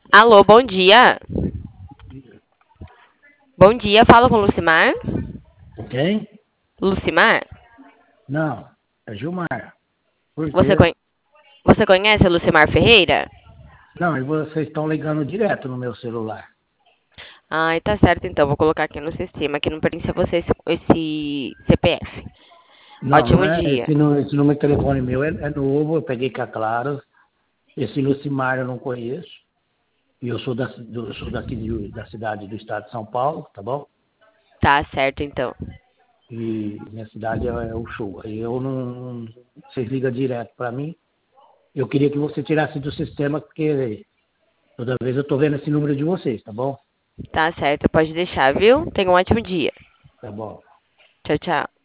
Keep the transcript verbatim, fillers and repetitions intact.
Alô, bom dia. Bom dia, falo com o Lucimar. Quem? Lucimar? Não, é Gilmar. Por Você, quê? conhe- Você conhece o Lucimar Ferreira? Não, e vocês estão ligando direto no meu celular. Ai, tá certo então, vou colocar aqui no sistema que não pertence a você esse, esse C P F. Não, não Ótimo é. dia. Esse, nu- esse número de telefone meu é, é novo, eu peguei com a Claro. Esse Lucimar eu não conheço. E eu sou, da, do, eu sou daqui de- da cidade do estado de São Paulo, tá bom? Tá certo então. E minha cidade é, é o Show. Aí eu não. Vocês ligam direto para mim. Eu queria que você tirasse do sistema, porque toda vez eu tô vendo esse número de vocês, tá bom? Tá certo, pode deixar, viu? Tenha um ótimo dia. Tá bom. Tchau, tchau.